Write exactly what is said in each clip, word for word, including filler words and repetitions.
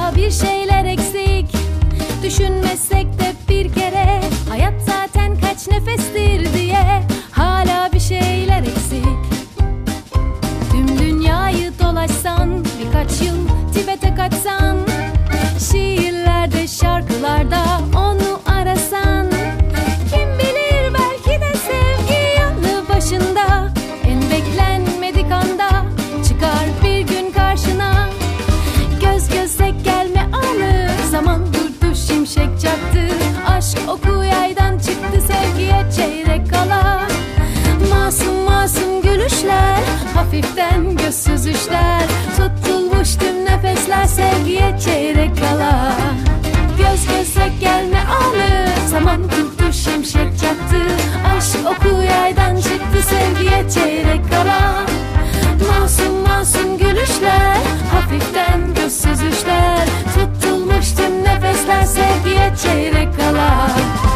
Hayatta bir şeyler eksik, düşünmesek de bir kere. Hayat zaten kaç nefestir diye, hala bir şeyler eksik. Tüm dünyayı dolaşsan, birkaç yıl Tibet'e kaçsan, şiirlerde, şarkılarda onu arasan, kim bilir belki de sevgi yanı başında. En beklenmedik anda çıkar bir gün karşına. Göz göze gelme anı, zaman durdu, şimşek çaktı. Aşk oku yaydan çıktı, sevgiye çeyrek kala. Masum masum gülüşler, hafiften göz süzüşler. Tutulmuş tüm nefesler, sevgiye çeyrek kala. Göz göze gelme anı, zaman durdu, şimşek çaktı. Aşk oku yaydan çıktı, sevgiye çeyrek kala. Masum masum gülüşler, hafiften göz süzüşler. Tutulmuş tüm nefesler, sevgiye çeyrek kala.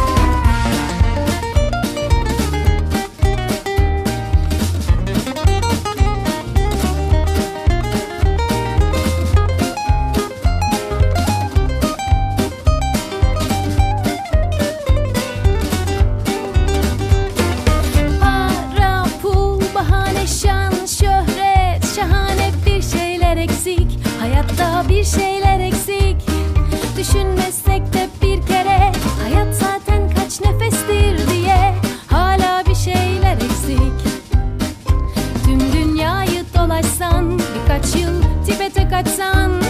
Para, pul, bahane, şan, şöhret, şahane bir şeyler eksik. Hayatta bir şeyler eksik, düşünmesek de bir kere. Hayat zaten kaç nefestir diye, hala bir şeyler eksik. Tüm dünyayı dolaşsan, birkaç yıl Tibet'e kaçsan,